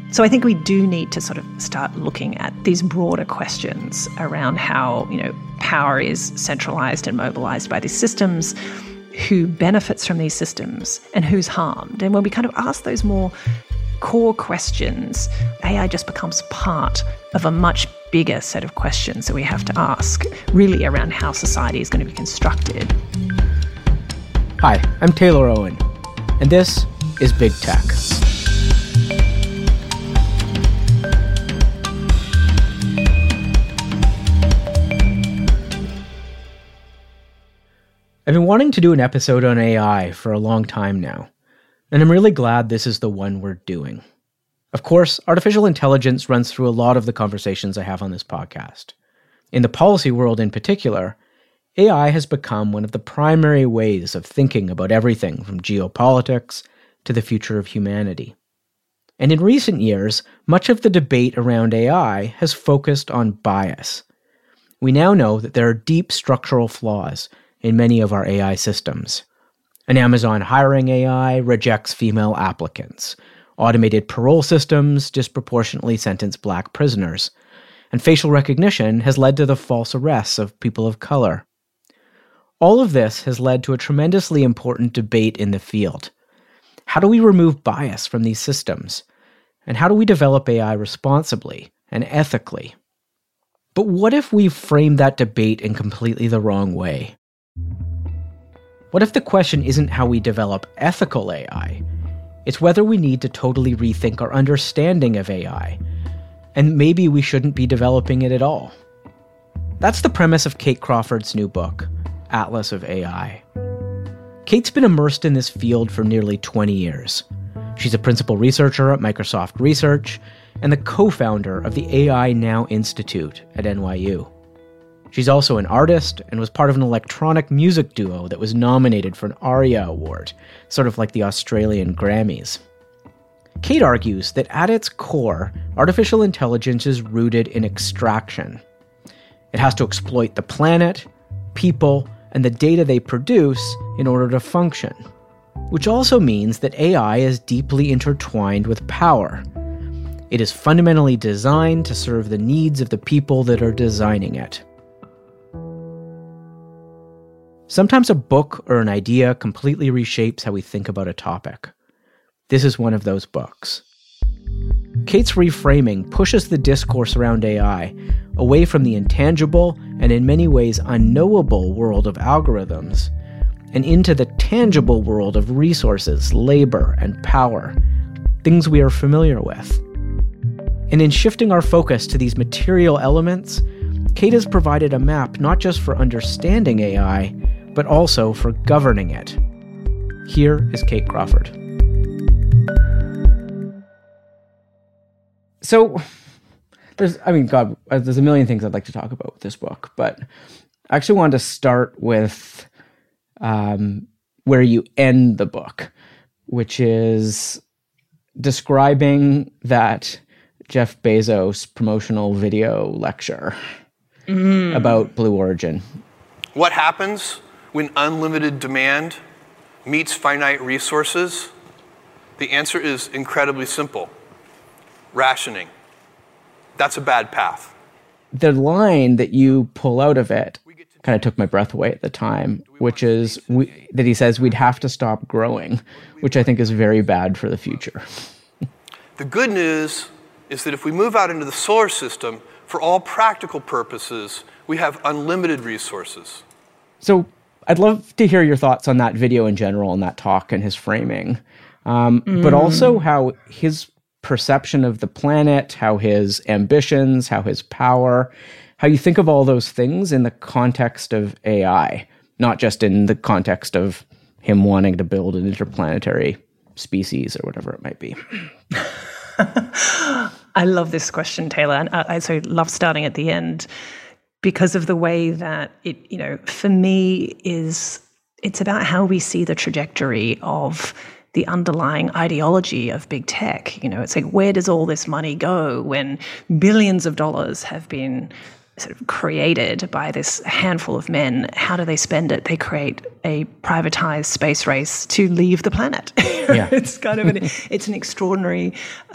So I think we do need to sort of start looking at these broader questions around how, power is centralized and mobilized by these systems, who benefits from these systems, and who's harmed. And when we kind of ask those more core questions, AI just becomes part of a much bigger set of questions that we have to ask, really around how society is going to be constructed. Hi, I'm Taylor Owen, and this is Big Tech. I've been wanting to do an episode on AI for a long time now, and I'm really glad this is the one we're doing. Of course, artificial intelligence runs through a lot of the conversations I have on this podcast. In the policy world in particular, AI has become one of the primary ways of thinking about everything from geopolitics to the future of humanity. And in recent years, much of the debate around AI has focused on bias. We now know that there are deep structural flaws in many of our AI systems. An Amazon hiring AI rejects female applicants. Automated parole systems disproportionately sentence black prisoners. And facial recognition has led to the false arrests of people of color. All of this has led to a tremendously important debate in the field. How do we remove bias from these systems? And how do we develop AI responsibly and ethically? But what if we frame that debate in completely the wrong way? What if the question isn't how we develop ethical AI? It's whether we need to totally rethink our understanding of AI, and maybe we shouldn't be developing it at all. That's the premise of Kate Crawford's new book, Atlas of AI. Kate's been immersed in this field for nearly 20 years. She's a principal researcher at Microsoft Research and the co-founder of the AI Now Institute at NYU. She's also an artist and was part of an electronic music duo that was nominated for an ARIA Award, sort of like the Australian Grammys. Kate argues that at its core, artificial intelligence is rooted in extraction. It has to exploit the planet, people, and the data they produce in order to function, which also means that AI is deeply intertwined with power. It is fundamentally designed to serve the needs of the people that are designing it. Sometimes a book or an idea completely reshapes how we think about a topic. This is one of those books. Kate's reframing pushes the discourse around AI away from the intangible and in many ways unknowable world of algorithms and into the tangible world of resources, labor, and power, things we are familiar with. And in shifting our focus to these material elements, Kate has provided a map not just for understanding AI, but also for governing it. Here is Kate Crawford. So, there's a million things I'd like to talk about with this book, but I actually wanted to start with where you end the book, which is describing that Jeff Bezos promotional video lecture about Blue Origin. What happens when unlimited demand meets finite resources? The answer is incredibly simple. Rationing. That's a bad path. The line that you pull out of it kind of took my breath away at the time, which is that he says we'd have to stop growing, which I think is very bad for the future. The good news is that if we move out into the solar system, for all practical purposes, we have unlimited resources. So I'd love to hear your thoughts on that video in general and that talk and his framing, but also how his perception of the planet, how his ambitions, how his power, how you think of all those things in the context of AI, not just in the context of him wanting to build an interplanetary species or whatever it might be. I love this question, Taylor, and I so love starting at the end because of the way that it, for me, it's about how we see the trajectory of the underlying ideology of big tech. It's like, where does all this money go when billions of dollars have been sort of created by this handful of men. How do they spend it? They create a privatized space race to leave the planet. Yeah. It's kind of an extraordinary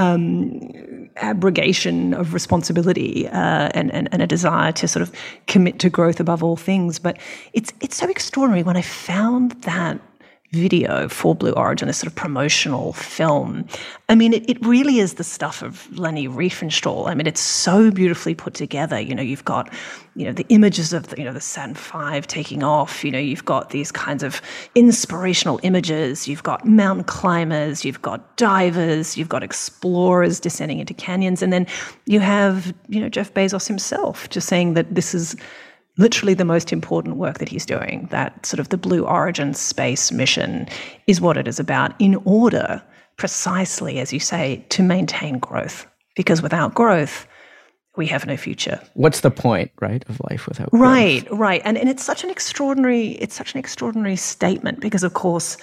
abrogation of responsibility and a desire to sort of commit to growth above all things. But it's so extraordinary. When I found that video for Blue Origin, this sort of promotional film, I mean, it really is the stuff of Leni Riefenstahl. I mean, it's so beautifully put together. You've got, the images of, the Saturn V taking off. You've got these kinds of inspirational images. You've got mountain climbers. You've got divers. You've got explorers descending into canyons. And then you have, Jeff Bezos himself just saying that this is literally the most important work that he's doing, that sort of the Blue Origin space mission is what it is about, in order, precisely, as you say, to maintain growth. Because without growth, we have no future. What's the point, right, of life without growth? Right. And it's such an extraordinary statement because, of course,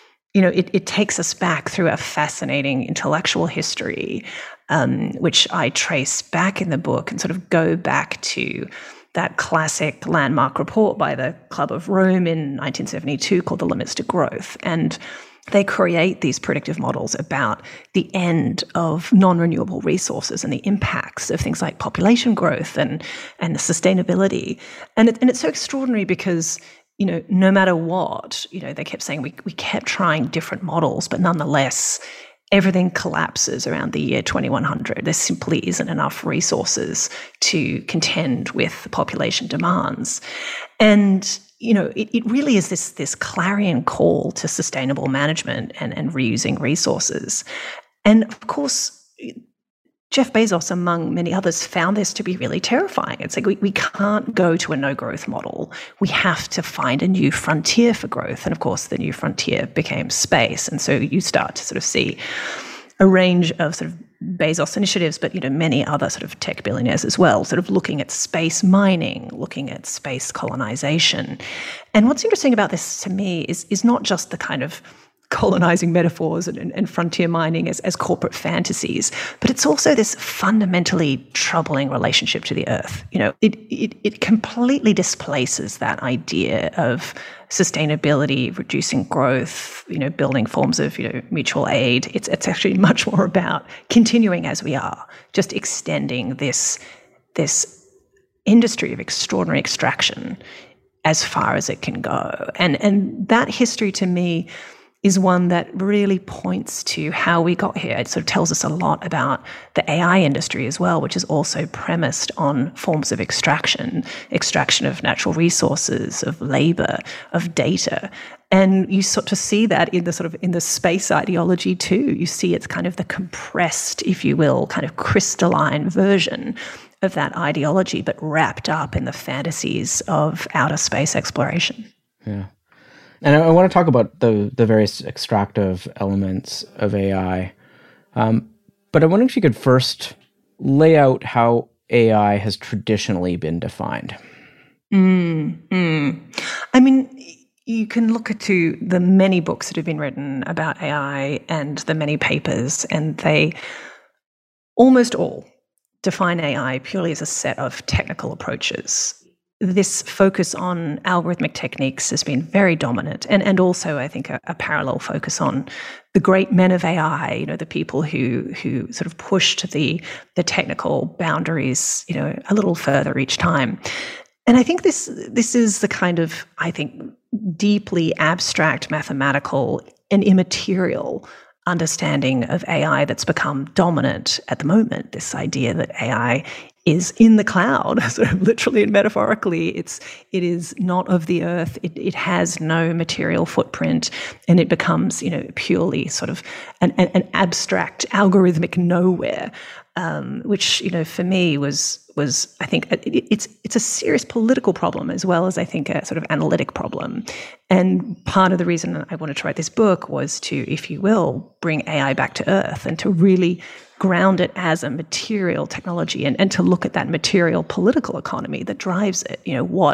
it takes us back through a fascinating intellectual history, which I trace back in the book and sort of go back to that classic landmark report by the Club of Rome in 1972 called The Limits to Growth. And they create these predictive models about the end of non-renewable resources and the impacts of things like population growth and the sustainability. And it's so extraordinary because, no matter what, they kept saying we kept trying different models, but nonetheless, everything collapses around the year 2100. There simply isn't enough resources to contend with the population demands. And, it really is this clarion call to sustainable management and reusing resources. And of course, Jeff Bezos, among many others, found this to be really terrifying. It's like we can't go to a no-growth model. We have to find a new frontier for growth. And of course, the new frontier became space. And so you start to sort of see a range of sort of Bezos initiatives, but many other sort of tech billionaires as well, sort of looking at space mining, looking at space colonization. And what's interesting about this to me is not just the kind of colonizing metaphors and frontier mining as corporate fantasies, but it's also this fundamentally troubling relationship to the earth. It completely displaces that idea of sustainability, reducing growth, building forms of mutual aid. It's actually much more about continuing as we are, just extending this industry of extraordinary extraction as far as it can go. And that history to me is one that really points to how we got here. It sort of tells us a lot about the AI industry as well, which is also premised on forms of extraction of natural resources, of labor, of data. And you sort of see that in the space ideology too. You see it's kind of the compressed, if you will, kind of crystalline version of that ideology, but wrapped up in the fantasies of outer space exploration. Yeah. And I want to talk about the various extractive elements of AI. But I wonder if you could first lay out how AI has traditionally been defined. I mean, you can look to the many books that have been written about AI and the many papers, and they almost all define AI purely as a set of technical approaches. This focus on algorithmic techniques has been very dominant, and also I think a parallel focus on the great men of AI, the people who sort of pushed the technical boundaries, a little further each time. And I think this is the kind of, I think, deeply abstract, mathematical and immaterial understanding of AI that's become dominant at the moment. This idea that AI is in the cloud, sort of literally and metaphorically. It is not of the earth. It has no material footprint, and it becomes, purely sort of an abstract algorithmic nowhere, which, for me was I think it's a serious political problem as well as I think a sort of analytic problem. And part of the reason I wanted to write this book was to, if you will, bring AI back to earth and to really ground it as a material technology and to look at that material political economy that drives it. What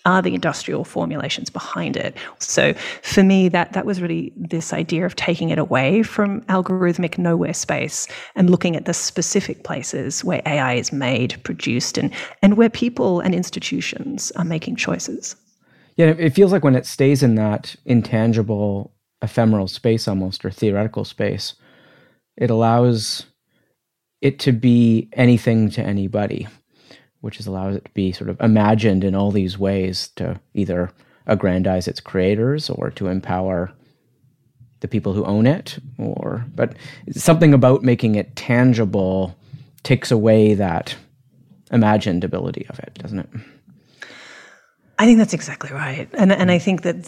are the industrial formulations behind it. So for me, that was really this idea of taking it away from algorithmic nowhere space and looking at the specific places where AI is made, produced, and where people and institutions are making choices. Yeah, it feels like when it stays in that intangible, ephemeral space almost, or theoretical space, it allows it to be anything to anybody, which allows it to be sort of imagined in all these ways to either aggrandize its creators or to empower the people who own it. But something about making it tangible takes away that imagined ability of it, doesn't it? I think that's exactly right. And I think that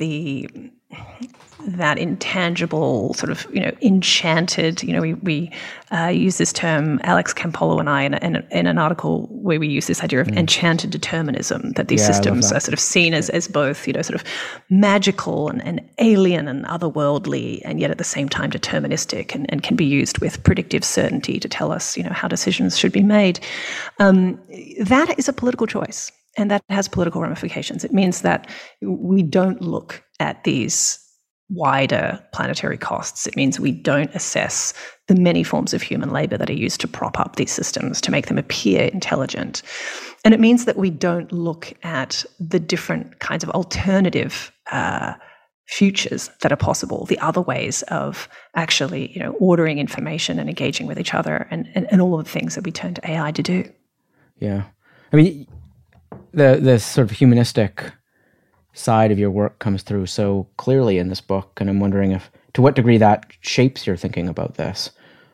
that intangible sort of, enchanted, we use this term, Alex Campolo and I, in an article where we use this idea of enchanted determinism, that these systems are sort of seen as both, sort of magical and alien and otherworldly, and yet at the same time deterministic and can be used with predictive certainty to tell us, how decisions should be made. That is a political choice. And that has political ramifications. It means that we don't look at these wider planetary costs. It means we don't assess the many forms of human labor that are used to prop up these systems, to make them appear intelligent. And it means that we don't look at the different kinds of alternative futures that are possible, the other ways of actually, ordering information and engaging with each other and all of the things that we turn to AI to do. Yeah. I mean, the sort of humanistic side of your work comes through so clearly in this book, and I'm wondering to what degree that shapes your thinking about this.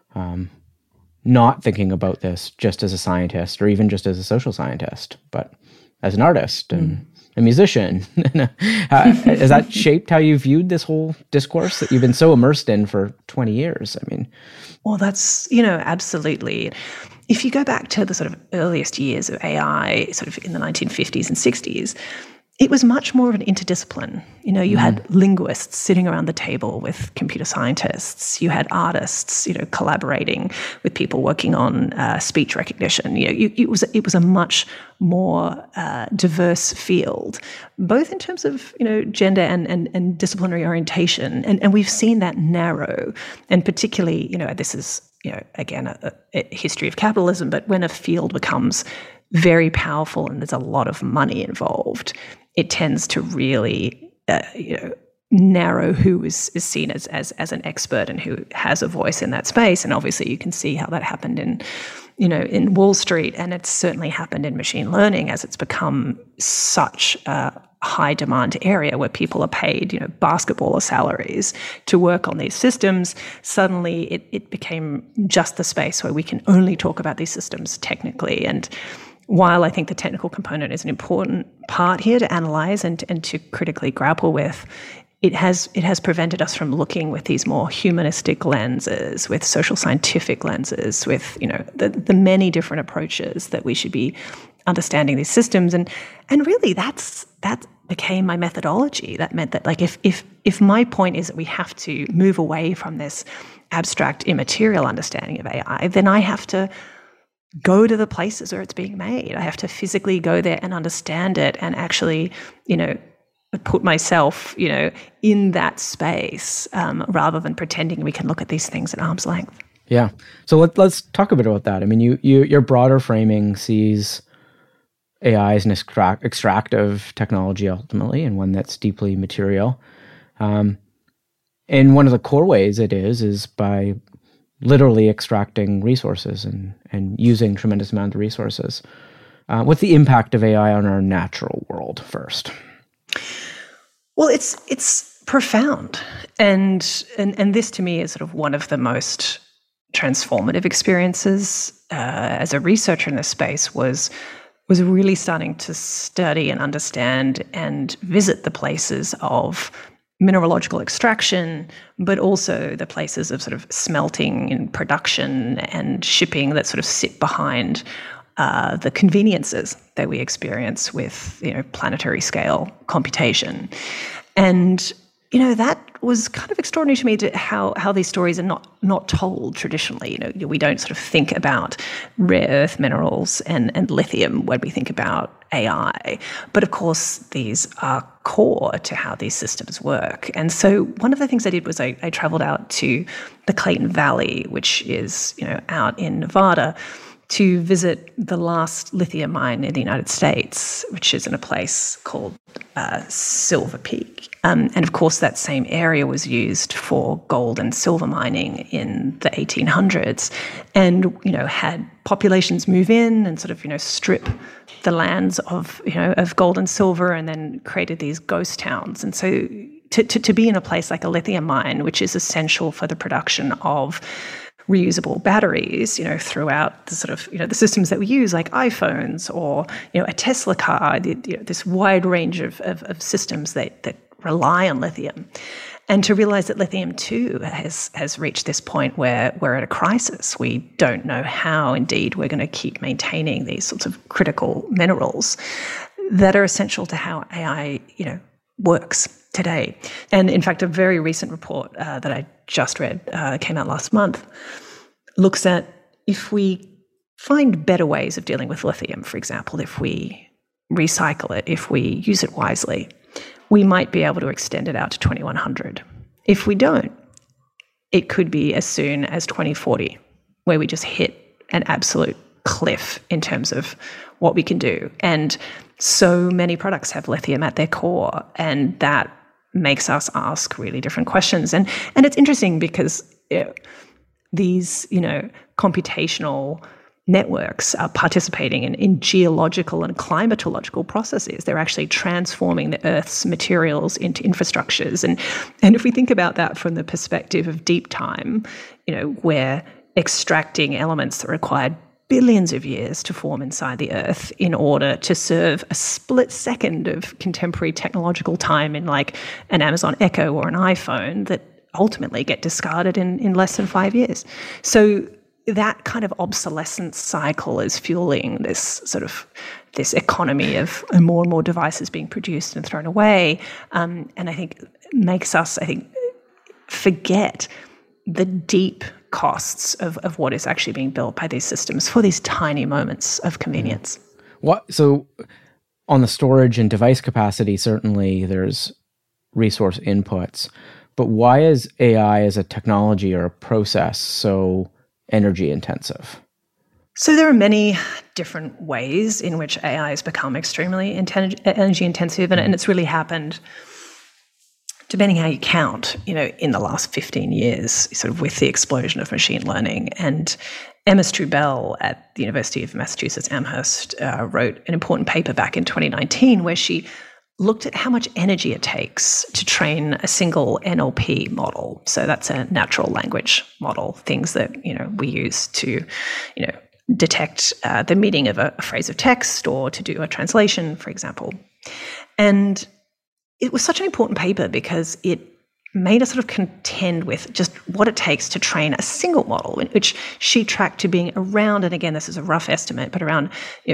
Not thinking about this just as a scientist or even just as a social scientist, but as an artist and a musician. Has that shaped how you viewed this whole discourse that you've been so immersed in for 20 years? I mean, well, that's, absolutely. If you go back to the sort of earliest years of AI, sort of in the 1950s and 60s, it was much more of an interdiscipline. You had linguists sitting around the table with computer scientists. You had artists, collaborating with people working on speech recognition. It was a much more diverse field, both in terms of gender and disciplinary orientation. And we've seen that narrow, and particularly this is again a history of capitalism. But when a field becomes very powerful and there's a lot of money involved, it tends to really, narrow who is seen as an expert and who has a voice in that space. And obviously, you can see how that happened in Wall Street, and it's certainly happened in machine learning as it's become such a high demand area where people are paid, basketballer salaries to work on these systems. Suddenly, it became just the space where we can only talk about these systems technically. And while I think the technical component is an important part here to analyze and to critically grapple with, it has prevented us from looking with these more humanistic lenses, with social scientific lenses, with the many different approaches that we should be understanding these systems. And really that became my methodology. That meant that, like, if my point is that we have to move away from this abstract immaterial understanding of AI, then I have to go to the places where it's being made. I have to physically go there and understand it and actually, put myself, in that space rather than pretending we can look at these things at arm's length. Yeah. So let's talk a bit about that. I mean, your broader framing sees AI as an extractive technology ultimately, and one that's deeply material. And one of the core ways it is by literally extracting resources and using tremendous amount of resources. What's the impact of AI on our natural world first? Well, it's profound, and this to me is sort of one of the most transformative experiences as a researcher in this space was really starting to study and understand and visit the places of mineralogical extraction, but also the places of sort of smelting and production and shipping that sort of sit behind the conveniences that we experience with planetary scale computation. And that was kind of extraordinary to me, how these stories are not told traditionally. We don't sort of think about rare earth minerals and lithium when we think about AI. But of course, these are core to how these systems work. And so one of the things I did was I traveled out to the Clayton Valley, which is, out in Nevada, to visit the last lithium mine in the United States, which is in a place called Silver Peak. And of course, that same area was used for gold and silver mining in the 1800s, and had populations move in and sort of strip the lands of gold and silver, and then created these ghost towns. And so to be in a place like a lithium mine, which is essential for the production of reusable batteries, throughout the sort of, the systems that we use, like iPhones or, a Tesla car, this wide range of systems that rely on lithium. And to realize that lithium too has reached this point where we're at a crisis. We don't know how indeed we're going to keep maintaining these sorts of critical minerals that are essential to how AI, works today. And in fact, a very recent report that I just read, came out last month, looks at if we find better ways of dealing with lithium, for example, if we recycle it, if we use it wisely, we might be able to extend it out to 2100. If we don't, it could be as soon as 2040, where we just hit an absolute cliff in terms of what we can do. And so many products have lithium at their core, and that makes us ask really different questions. And it's interesting because these, computational networks are participating in geological and climatological processes. They're actually transforming the Earth's materials into infrastructures. And if we think about that from the perspective of deep time, where extracting elements that required billions of years to form inside the Earth in order to serve a split second of contemporary technological time in like an Amazon Echo or an iPhone that ultimately get discarded in less than 5 years. So that kind of obsolescence cycle is fueling this economy of more and more devices being produced and thrown away. And I think makes us, forget the deep costs of what is actually being built by these systems for these tiny moments of convenience. So on the storage and device capacity, certainly there's resource inputs, but why is AI as a technology or a process so energy intensive? So there are many different ways in which AI has become extremely energy intensive, and it's really happened, depending how you count, in the last 15 years, sort of with the explosion of machine learning. And Emma Struble at the University of Massachusetts Amherst wrote an important paper back in 2019 where she looked at how much energy it takes to train a single NLP model. So that's a natural language model, things that, we use to, detect the meaning of a phrase of text or to do a translation, for example. And it was such an important paper because it made us sort of contend with just what it takes to train a single model, which she tracked to being around, and again, this is a rough estimate, but around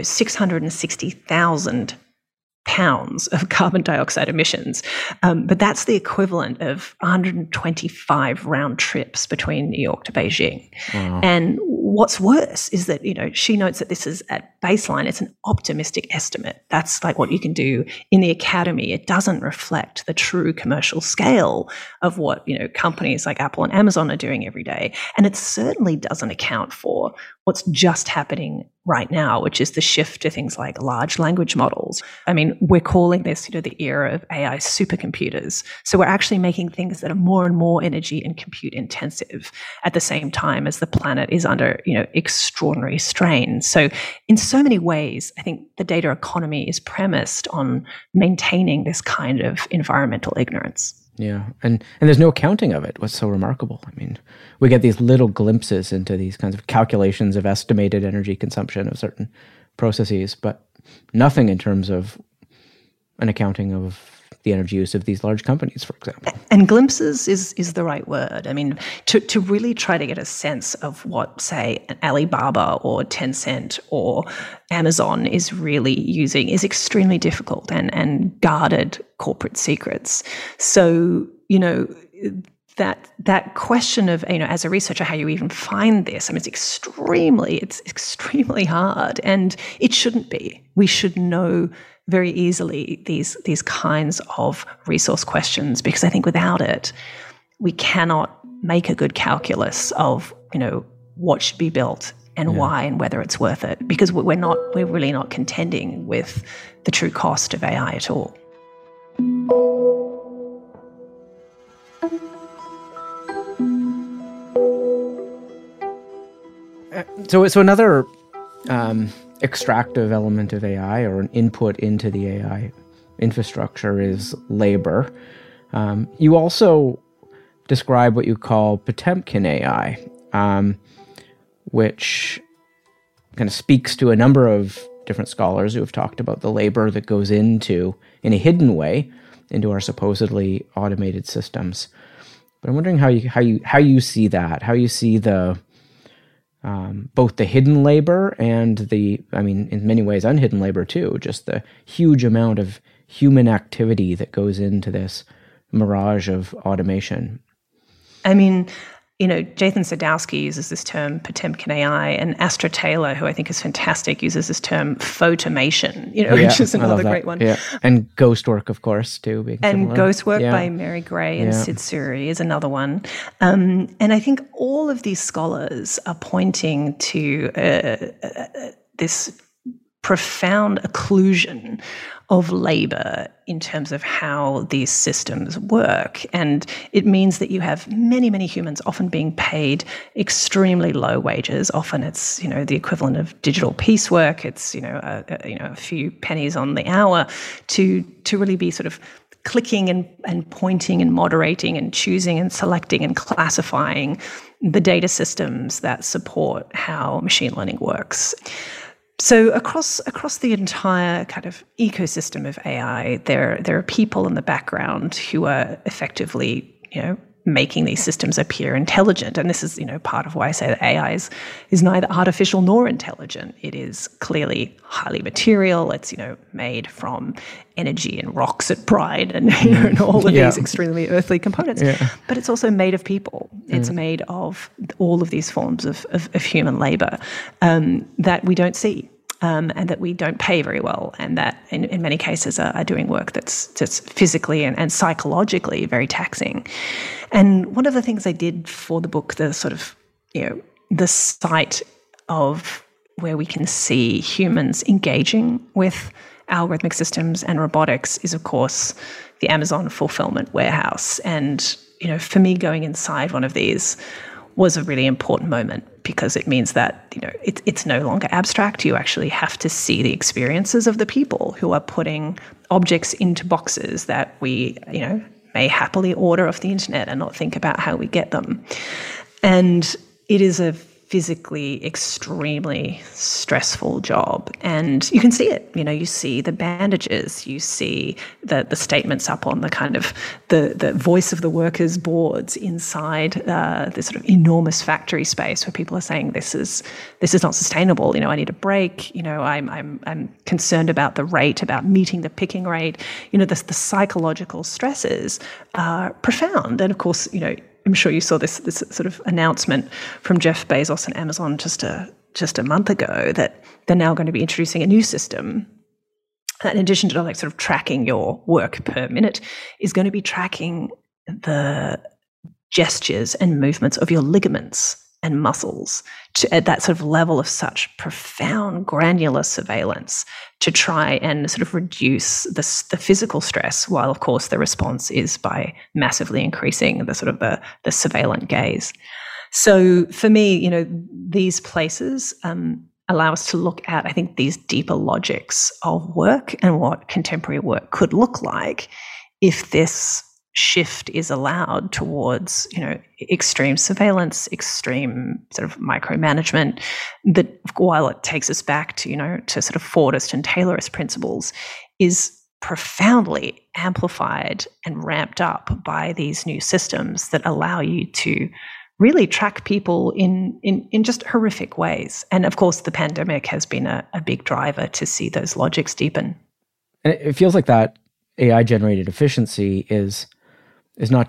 660,000 pounds of carbon dioxide emissions. But that's the equivalent of 125 round trips between New York to Beijing. Wow. And what's worse is that, she notes that this is at baseline, it's an optimistic estimate. That's like what you can do in the academy. It doesn't reflect the true commercial scale of what, companies like Apple and Amazon are doing every day. And it certainly doesn't account for what's just happening right now, which is the shift to things like large language models. I mean, we're calling this, the era of AI supercomputers. So we're actually making things that are more and more energy and compute intensive at the same time as the planet is under, extraordinary strain. So in so many ways, I think the data economy is premised on maintaining this kind of environmental ignorance. Yeah, and there's no accounting of it. What's so remarkable? I mean, we get these little glimpses into these kinds of calculations of estimated energy consumption of certain processes, but nothing in terms of an accounting of the energy use of these large companies, for example. And glimpses is the right word. I mean, to really try to get a sense of what, say, an Alibaba or Tencent or Amazon is really using is extremely difficult and guarded corporate secrets. So, that question of, as a researcher, how you even find this, it's extremely hard, and it shouldn't be. We should know very easily these kinds of resource questions, because I think without it, we cannot make a good calculus of, what should be built and why and whether it's worth it, because we're really not contending with the true cost of AI at all. So another extractive element of AI, or an input into the AI infrastructure, is labor. You also describe what you call Potemkin AI, which kind of speaks to a number of different scholars who have talked about the labor that goes into, in a hidden way, into our supposedly automated systems. But I'm wondering how you see that, how you see the both the hidden labor and the, in many ways, unhidden labor too, just the huge amount of human activity that goes into this mirage of automation. Jathan Sadowski uses this term Potemkin AI, and Astra Taylor, who I think is fantastic, uses this term photomation, which is another great one. Yeah. And Ghostwork, of course, too. And Ghostwork by Mary Gray and Sid Suri is another one. And I think all of these scholars are pointing to this profound occlusion of labor in terms of how these systems work. And it means that you have many, many humans often being paid extremely low wages. Often it's, the equivalent of digital piecework. It's, a few pennies on the hour to really be sort of clicking and pointing and moderating and choosing and selecting and classifying the data systems that support how machine learning works. So across the entire kind of ecosystem of AI, there are people in the background who are effectively, making these systems appear intelligent. And this is, part of why I say that AI is neither artificial nor intelligent. It is clearly highly material. It's, made from energy and rocks at Pride and, and all of these extremely earthly components. Yeah. But it's also made of people. It's made of all of these forms of human labor that we don't see. And that we don't pay very well, and that in many cases are doing work that's just physically and psychologically very taxing. And one of the things I did for the book, the sort of, the site of where we can see humans engaging with algorithmic systems and robotics is, of course, the Amazon fulfillment warehouse. And, for me, going inside one of these was a really important moment, because it means that, it's no longer abstract. You actually have to see the experiences of the people who are putting objects into boxes that we, may happily order off the internet and not think about how we get them. And it is a physically extremely stressful job. And you can see it, you see the bandages, you see the statements up on the kind of the voice of the workers boards inside this sort of enormous factory space where people are saying, this is not sustainable. I need a break. I'm concerned about the rate, about meeting the picking rate. The psychological stresses are profound. And of course, I'm sure you saw this sort of announcement from Jeff Bezos and Amazon just a month ago that they're now going to be introducing a new system that, in addition to sort of tracking your work per minute, is going to be tracking the gestures and movements of your ligaments and muscles at that sort of level of such profound granular surveillance to try and sort of reduce the physical stress, while of course the response is by massively increasing the sort of the surveillant gaze. So for me, these places allow us to look at, I think, these deeper logics of work and what contemporary work could look like if this shift is allowed towards, extreme surveillance, extreme sort of micromanagement, that while it takes us back to, to sort of Fordist and Taylorist principles, is profoundly amplified and ramped up by these new systems that allow you to really track people in just horrific ways. And of course, the pandemic has been a big driver to see those logics deepen. And it feels like that AI-generated efficiency is not just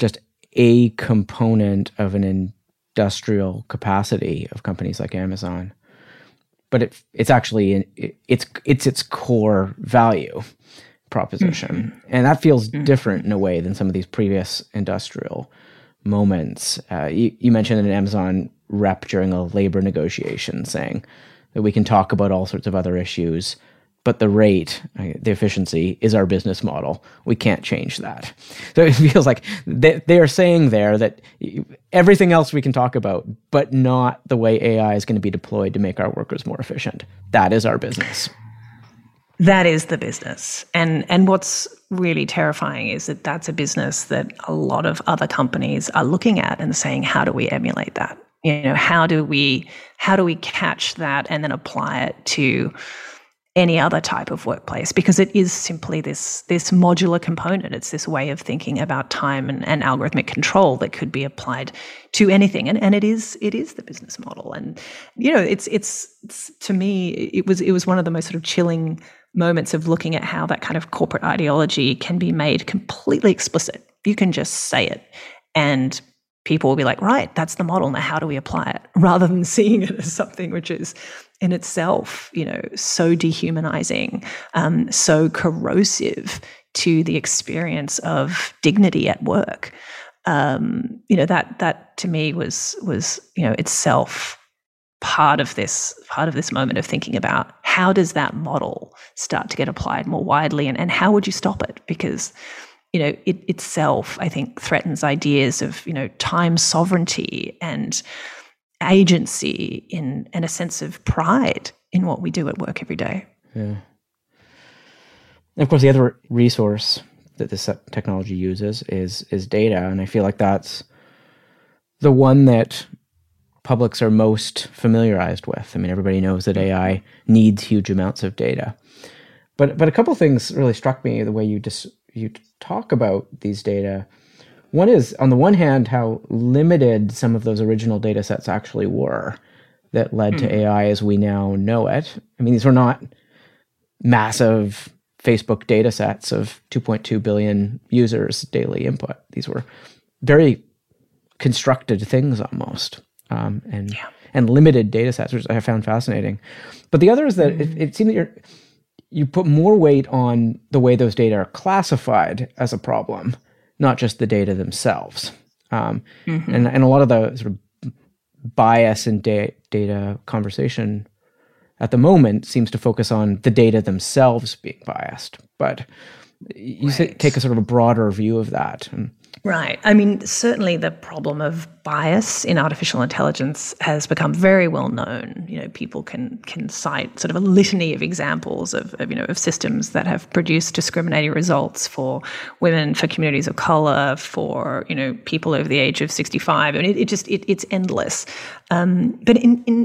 a component of an industrial capacity of companies like Amazon, but it's actually it's its core value proposition, and that feels different in a way than some of these previous industrial moments. You mentioned an Amazon rep during a labor negotiation saying that we can talk about all sorts of other issues, but the rate, the efficiency, is our business model. We can't change that. So it feels like they are saying there that everything else we can talk about, but not the way AI is going to be deployed to make our workers more efficient. That is our business. That is the business. And what's really terrifying is that that's a business that a lot of other companies are looking at and saying, how do we emulate that? How do we catch that and then apply it to any other type of workplace? Because it is simply this modular component. It's this way of thinking about time and algorithmic control that could be applied to anything. And it is the business model. And it's to me, it was one of the most sort of chilling moments of looking at how that kind of corporate ideology can be made completely explicit. You can just say it and people will be like, right, that's the model. Now how do we apply it? Rather than seeing it as something which is in itself, so dehumanizing, so corrosive to the experience of dignity at work. That to me was itself part of this moment of thinking about how does that model start to get applied more widely, and how would you stop it? Because it itself, I think, threatens ideas of time sovereignty and agency and a sense of pride in what we do at work every day. Yeah. And of course, the other resource that this technology uses is data, and I feel like that's the one that publics are most familiarized with. I mean, everybody knows that AI needs huge amounts of data, but a couple of things really struck me the way you talk about these data. One is, on the one hand, how limited some of those original data sets actually were that led to AI as we now know it. I mean, these were not massive Facebook data sets of 2.2 billion users daily input. These were very constructed things almost, and limited data sets, which I found fascinating. But the other is that it seemed that you put more weight on the way those data are classified as a problem, not just the data themselves. And a lot of the sort of bias in data conversation at the moment seems to focus on the data themselves being biased. But you take a sort of a broader view of that. Right. I mean, certainly the problem of bias in artificial intelligence has become very well known. People can cite sort of a litany of examples of systems that have produced discriminating results for women, for communities of color, for people over the age of 65. I mean, it's endless. But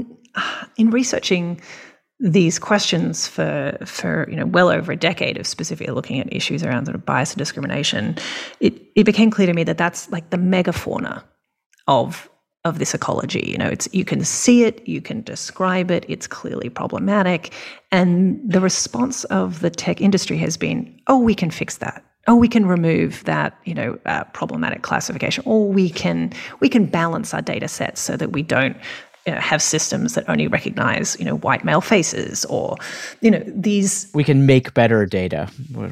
in researching these questions for well over a decade of specifically looking at issues around sort of bias and discrimination, it became clear to me that that's like the megafauna of this ecology. You can see it, you can describe it, it's clearly problematic, and the response of the tech industry has been, oh, we can fix that. Oh, we can remove that, problematic classification, or we can balance our data sets so that we don't have systems that only recognize, white male faces, or, these. We can make better data.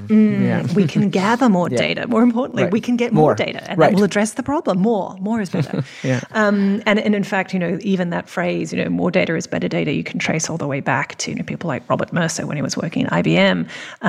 We can gather more data. More importantly, we can get more data, and that will address the problem. More is better. And in fact, even that phrase, more data is better data, you can trace all the way back to people like Robert Mercer when he was working at IBM.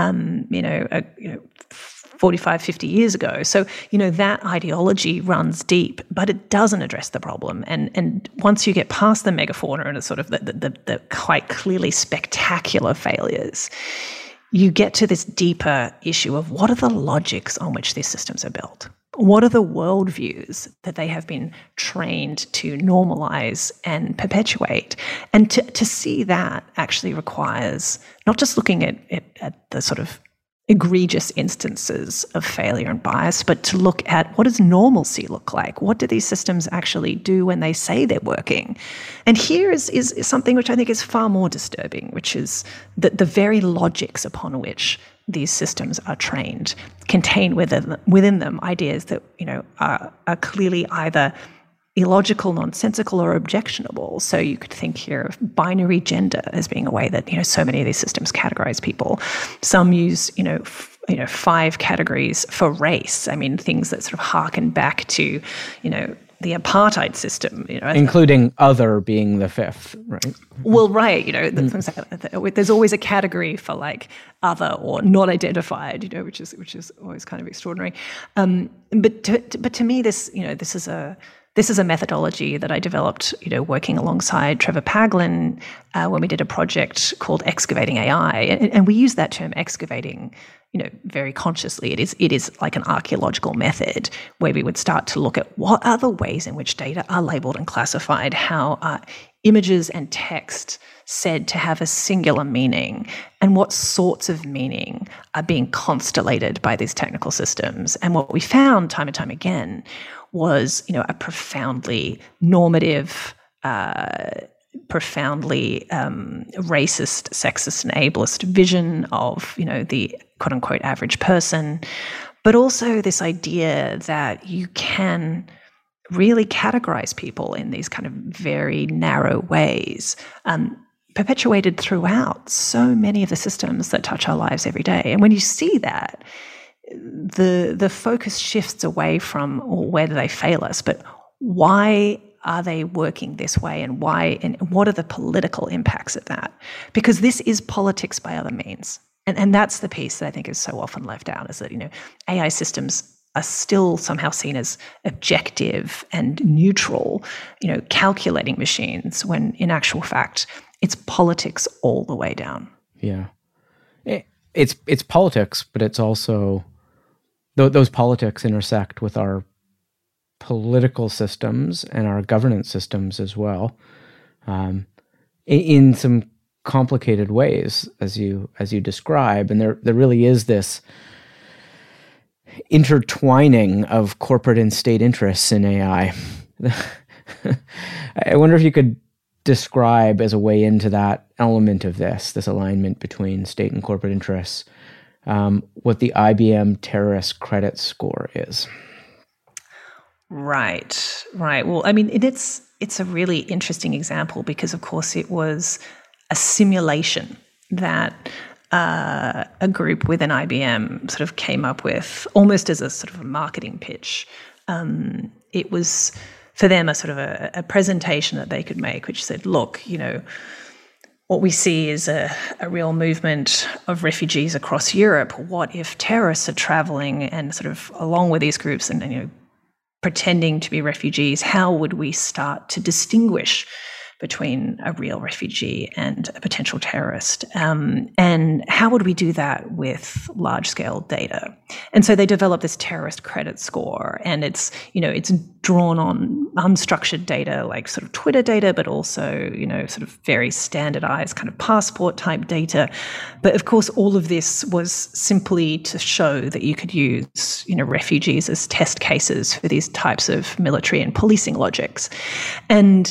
45, 50 years ago. So, that ideology runs deep, but it doesn't address the problem. And once you get past the megafauna and sort of the quite clearly spectacular failures, you get to this deeper issue of what are the logics on which these systems are built? What are the worldviews that they have been trained to normalize and perpetuate? And to see that actually requires not just looking at the sort of egregious instances of failure and bias, but to look at what does normalcy look like? What do these systems actually do when they say they're working? And here is something which I think is far more disturbing, which is the very logics upon which these systems are trained contain within them ideas that, are clearly either illogical, nonsensical, or objectionable. So you could think here of binary gender as being a way that, so many of these systems categorize people. Some use, 5 categories for race. I mean, things that sort of harken back to, the apartheid system, including other being the 5th, right? Well, right, things like that. There's always a category for like other or not identified, which is always kind of extraordinary. But to me, this is a methodology that I developed, working alongside Trevor Paglen when we did a project called Excavating AI, and we use that term excavating, very consciously. It is like an archaeological method where we would start to look at what are the ways in which data are labeled and classified, how are images and text said to have a singular meaning, and what sorts of meaning are being constellated by these technical systems. And what we found time and time again was, a profoundly normative, profoundly racist, sexist, and ableist vision of, the quote-unquote average person, but also this idea that you can really categorize people in these kind of very narrow ways, perpetuated throughout so many of the systems that touch our lives every day. And when you see that, the focus shifts away from where do they fail us, but why are they working this way, and why, and what are the political impacts of that? Because this is politics by other means. And that's the piece that I think is so often left out, is that, AI systems are still somehow seen as objective and neutral, calculating machines, when in actual fact, it's politics all the way down. Yeah. It's politics, but it's also, those politics intersect with our political systems and our governance systems as well, in some complicated ways, as you describe. And there really is this intertwining of corporate and state interests in AI. I wonder if you could describe, as a way into that element of this alignment between state and corporate interests, what the IBM terrorist credit score is. Right. Well, I mean, it's a really interesting example because, of course, it was a simulation that a group within IBM sort of came up with, almost as a sort of a marketing pitch. It was, for them, a sort of a presentation that they could make, which said, look, what we see is a real movement of refugees across Europe. What if terrorists are traveling and sort of along with these groups and pretending to be refugees? How would we start to distinguish between a real refugee and a potential terrorist? And how would we do that with large-scale data? And so they developed this terrorist credit score, and it's drawn on unstructured data, like sort of Twitter data, but also, sort of very standardized kind of passport type data. But of course, all of this was simply to show that you could use, refugees as test cases for these types of military and policing logics. And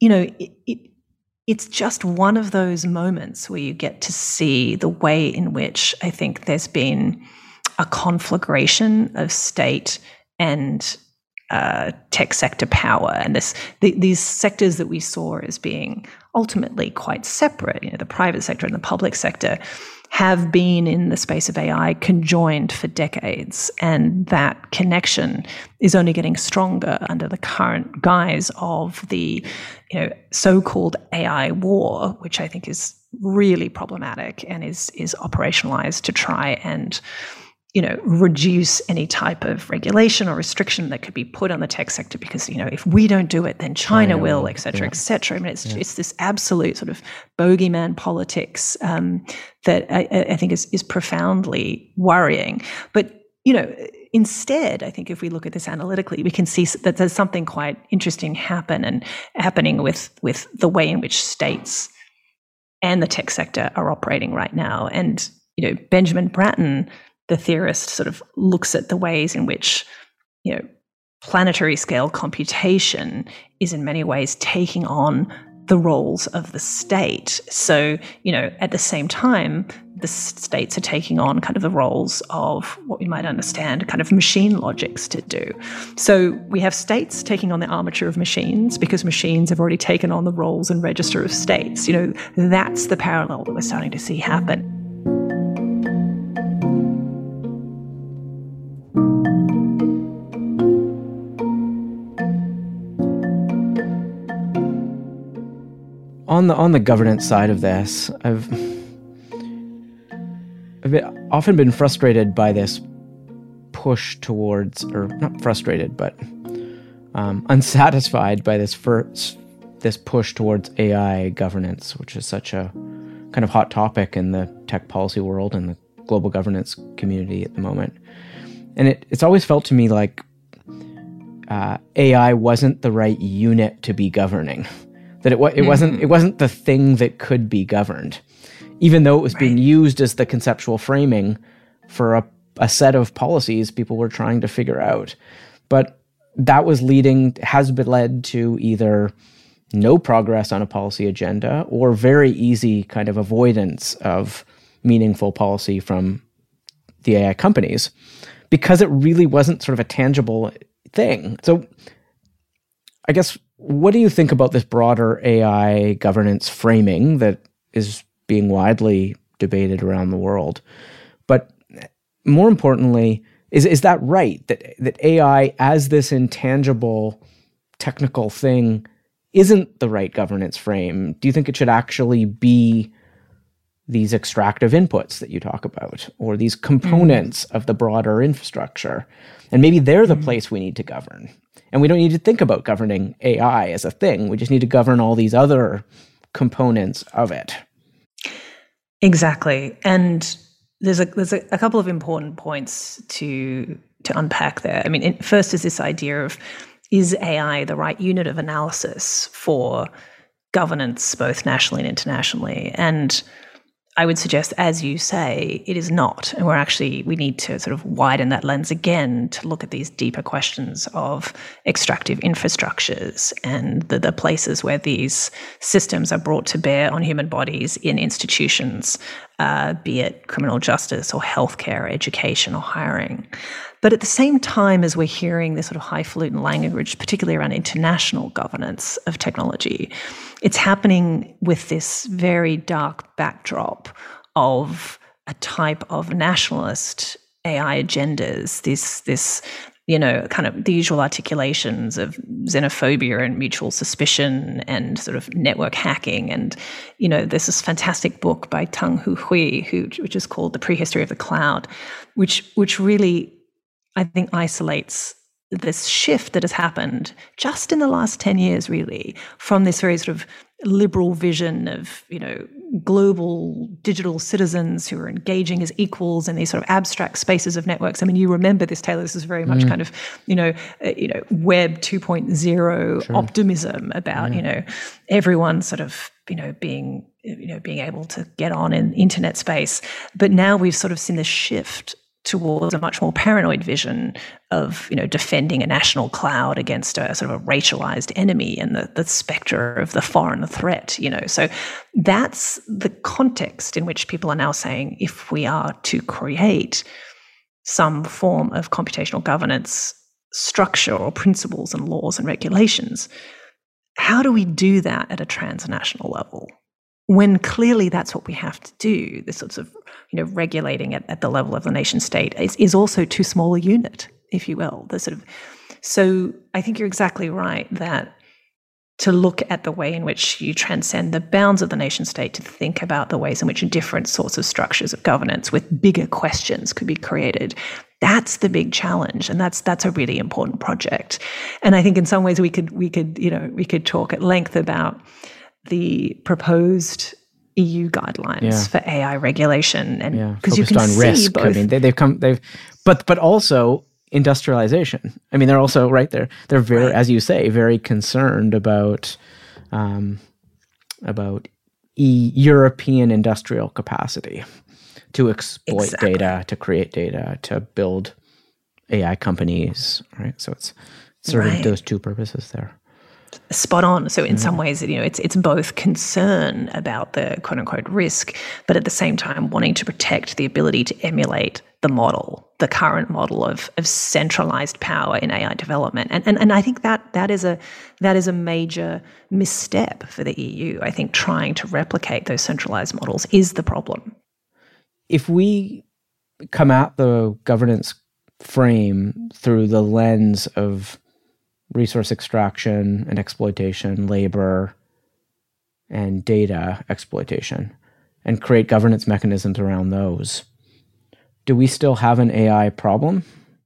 it's just one of those moments where you get to see the way in which I think there's been a conflagration of state and tech sector power, and these sectors that we saw as being ultimately quite separate, the private sector and the public sector, have been in the space of AI conjoined for decades, and that connection is only getting stronger under the current guise of the so-called AI war, which I think is really problematic and is operationalized to try and reduce any type of regulation or restriction that could be put on the tech sector, because, if we don't do it, then China will, et cetera, et cetera. I mean, it's this absolute sort of bogeyman politics that I think is profoundly worrying. But, instead, I think if we look at this analytically, we can see that there's something quite interesting happening with the way in which states and the tech sector are operating right now. And, Benjamin Bratton, the theorist, sort of looks at the ways in which, planetary scale computation is in many ways taking on the roles of the state. So, at the same time, the states are taking on kind of the roles of what we might understand kind of machine logics to do. So we have states taking on the armature of machines because machines have already taken on the roles and register of states. That's the parallel that we're starting to see happen. On the governance side of this, I've often been frustrated by this push towards, or not frustrated, but unsatisfied by this push towards AI governance, which is such a kind of hot topic in the tech policy world and the global governance community at the moment. And it's always felt to me like AI wasn't the right unit to be governing. That it wasn't the thing that could be governed, even though it was being used as the conceptual framing for a set of policies people were trying to figure out. But that has been led to either no progress on a policy agenda or very easy kind of avoidance of meaningful policy from the AI companies, because it really wasn't sort of a tangible thing. So I guess, what do you think about this broader AI governance framing that is being widely debated around the world? But more importantly, is that right, that AI as this intangible technical thing isn't the right governance frame? Do you think it should actually be these extractive inputs that you talk about, or these components of the broader infrastructure? And maybe they're the place we need to govern. And we don't need to think about governing AI as a thing. We just need to govern all these other components of it. Exactly. And there's a couple of important points to unpack there. I mean, first is this idea of, is AI the right unit of analysis for governance, both nationally and internationally? And I would suggest, as you say, it is not. And we need to sort of widen that lens again to look at these deeper questions of extractive infrastructures and the places where these systems are brought to bear on human bodies in institutions, be it criminal justice or healthcare, education or hiring. But at the same time as we're hearing this sort of highfalutin language, particularly around international governance of technology, it's happening with this very dark backdrop of a type of nationalist AI agendas, this kind of the usual articulations of xenophobia and mutual suspicion and sort of network hacking. And, there's this fantastic book by Tung-Hu Hui, which is called The Prehistory of the Cloud, which really, I think, isolates this shift that has happened just in the last 10 years, really, from this very sort of liberal vision of, global digital citizens who are engaging as equals in these sort of abstract spaces of networks. I mean, you remember this, Taylor. This is very much kind of, Web 2.0 optimism about, everyone sort of, being able to get on in internet space. But now we've sort of seen this shift towards a much more paranoid vision of, defending a national cloud against a sort of a racialized enemy and the specter of the foreign threat, So that's the context in which people are now saying, if we are to create some form of computational governance structure or principles and laws and regulations, how do we do that at a transnational level? When clearly that's what we have to do, the sorts of, regulating at the level of the nation state is also too small a unit, if you will. So I think you're exactly right that to look at the way in which you transcend the bounds of the nation state to think about the ways in which different sorts of structures of governance with bigger questions could be created. That's the big challenge, and that's a really important project. And I think in some ways we could talk at length about the proposed EU guidelines for AI regulation, and because you can on see risk. both. I mean, but also industrialization. I mean, they're also they're very, as you say, very concerned about European industrial capacity to exploit data, to create data, to build AI companies. Right, so it's serving those two purposes there. Spot on. So in some ways, it's both concern about the quote unquote risk, but at the same time wanting to protect the ability to emulate the model, the current model of centralized power in AI development. And I think that is a major misstep for the EU. I think trying to replicate those centralized models is the problem. If we come at the governance frame through the lens of resource extraction and exploitation, labor, and data exploitation, and create governance mechanisms around those, do we still have an AI problem?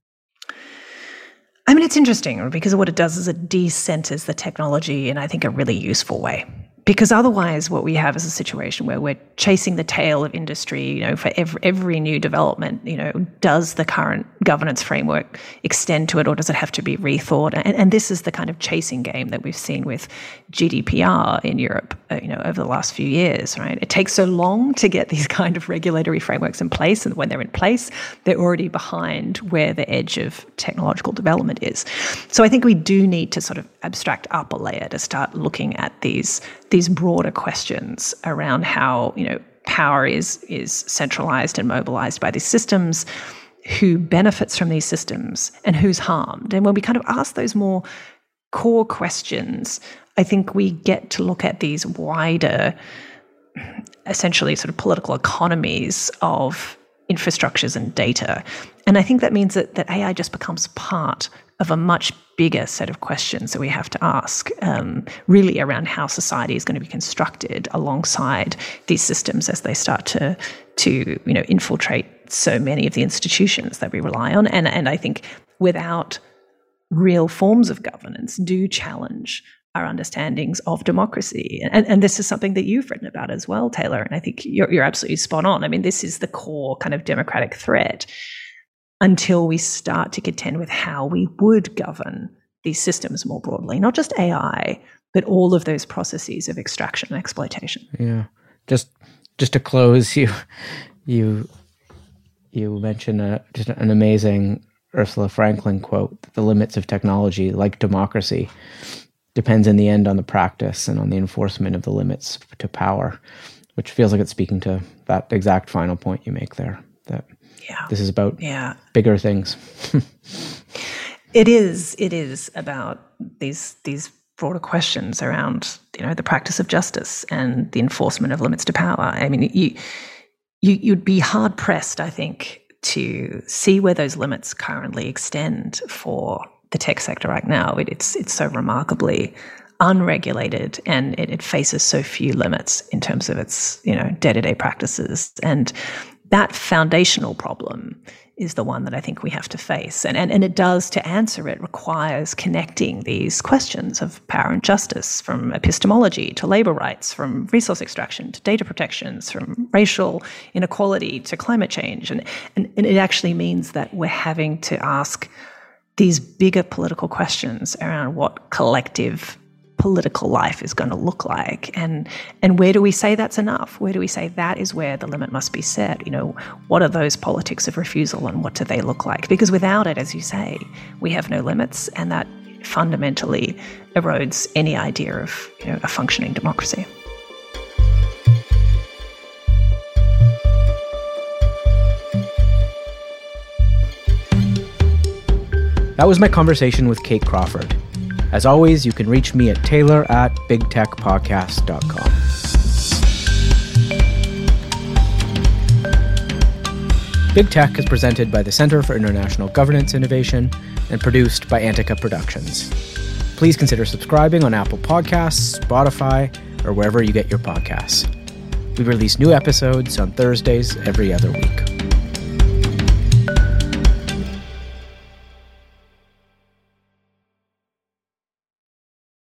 I mean, it's interesting because what it does is it decenters the technology in, I think, a really useful way. Because otherwise what we have is a situation where we're chasing the tail of industry, for every new development, does the current governance framework extend to it or does it have to be rethought? And this is the kind of chasing game that we've seen with GDPR in Europe, over the last few years, right? It takes so long to get these kind of regulatory frameworks in place, and when they're in place, they're already behind where the edge of technological development is. So I think we do need to sort of abstract up a layer to start looking at these broader questions around how, power is centralized and mobilized by these systems, who benefits from these systems, and who's harmed. And when we kind of ask those more core questions, I think we get to look at these wider, essentially sort of political economies of infrastructures and data. And I think that means that AI just becomes part of a much bigger set of questions that we have to ask, really around how society is going to be constructed alongside these systems as they start to infiltrate so many of the institutions that we rely on. And I think without real forms of governance do challenge our understandings of democracy. And this is something that you've written about as well, Taylor, and I think you're absolutely spot on. I mean, this is the core kind of democratic threat until we start to contend with how we would govern these systems more broadly, not just AI, but all of those processes of extraction and exploitation. Yeah. Just to close, you mentioned just an amazing Ursula Franklin quote, that the limits of technology, like democracy, depends in the end on the practice and on the enforcement of the limits to power, which feels like it's speaking to that exact final point you make there, that this is about bigger things. It is about these broader questions around, the practice of justice and the enforcement of limits to power. I mean, you'd be hard pressed, I think, to see where those limits currently extend for the tech sector right now. It's so remarkably unregulated, and it faces so few limits in terms of its day-to-day practices. And that foundational problem is the one that I think we have to face. And it does, to answer it, requires connecting these questions of power and justice, from epistemology to labor rights, from resource extraction to data protections, from racial inequality to climate change. And it actually means that we're having to ask these bigger political questions around what collective political life is going to look like, and where do we say that's enough? Where do we say that is where the limit must be set? What are those politics of refusal, and what do they look like? Because without it, as you say, we have no limits, and that fundamentally erodes any idea of a functioning democracy. That was my conversation with Kate Crawford. As always, you can reach me at taylor@bigtechpodcast.com. Big Tech is presented by the Center for International Governance Innovation and produced by Antica Productions. Please consider subscribing on Apple Podcasts, Spotify, or wherever you get your podcasts. We release new episodes on Thursdays every other week.